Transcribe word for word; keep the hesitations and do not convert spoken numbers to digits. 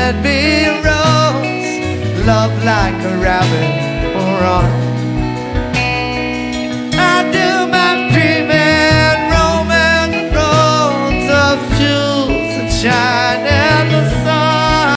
red bean rose, love like a rabbit or on